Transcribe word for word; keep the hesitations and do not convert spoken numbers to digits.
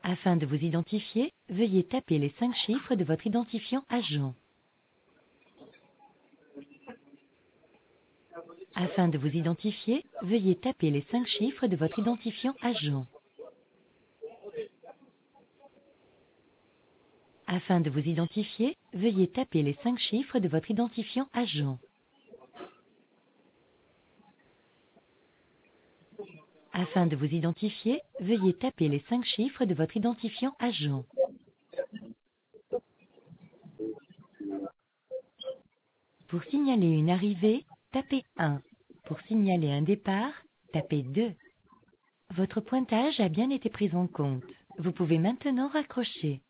Afin de vous identifier, veuillez taper les cinq chiffres de votre identifiant agent. Afin de vous identifier, veuillez taper les cinq chiffres de votre identifiant agent. Afin de vous identifier, veuillez taper les cinq chiffres de votre identifiant agent. Afin de vous identifier, veuillez taper les cinq chiffres de votre identifiant agent. Pour signaler une arrivée, tapez un. Pour signaler un départ, tapez deux. Votre pointage a bien été pris en compte. Vous pouvez maintenant raccrocher.